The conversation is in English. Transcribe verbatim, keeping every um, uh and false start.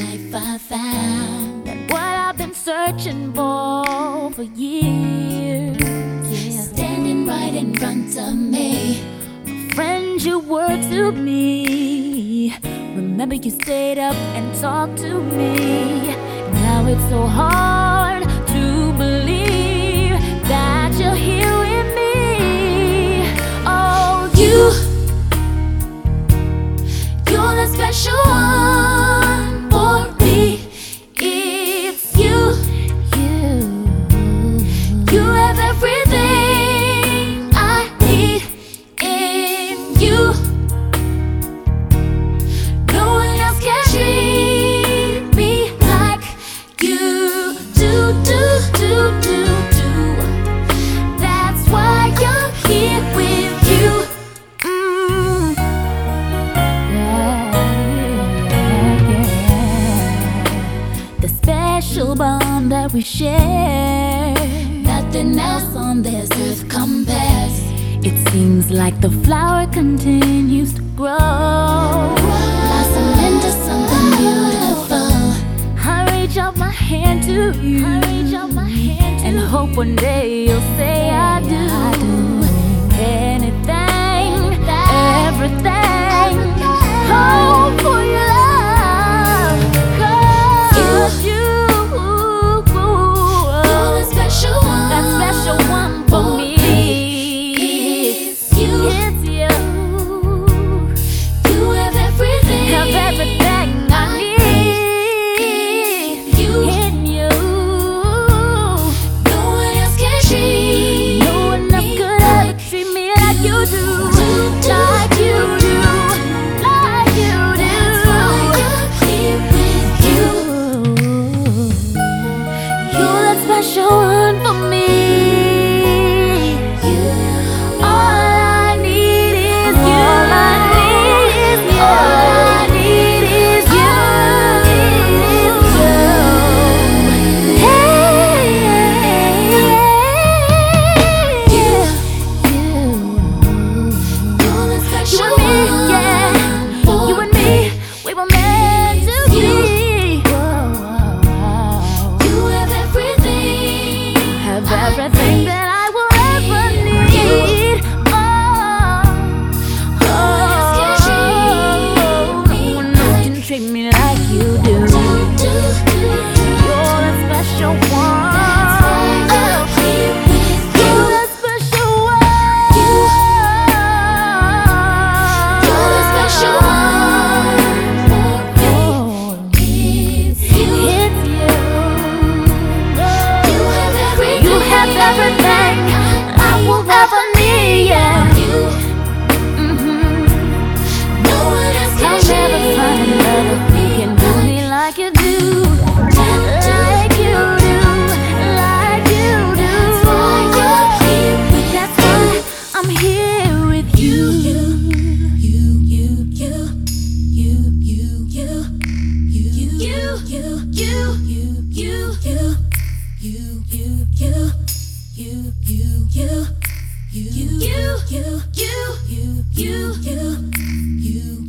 life I found that what I've been searching for for years, yeah. Standing right in front of me, a friend, you were to me. Remember you stayed up and talked to me. Now it's so hard to believe that you're here with me. Oh, you, you're the special one for me. It's you, you, you have everything I need in you. No one else can treat me like you do, do, do, do, do. That's why you're here with you. Mm. Yeah, yeah. The special bond that we share, nothing else on this earth compares. It seems like the flower continues to grow, blossom into something beautiful. I reach out my hand to you, I reach out my hand to and hope one day you'll say I do. I do. Anything, everything, hope for your love. 'Cause you, you're the special one, that special one for me. It's you, it's you. You have everything, have everything I need. You, in you. No one else can treat, no one else could ever treat me like you do, like you do, like you do. That's why you're here with you. You're that special one for me. Everything that I will ever need. Oh, oh, no one else can treat me like you do. You're the special one. You're the special one. You're the special one. It's you. It's you. You have everything I will ever need, yeah. Mm-hmm. No one else can never find another who can do me like you do, like you do, like you do. That's why you're here with me. That's why I'm here with you. You, you, you, you, you, you, you, you, you, you, you, you, you, you. You, you, you, you, you, you, you, you, you, you, you, you, you, you, you.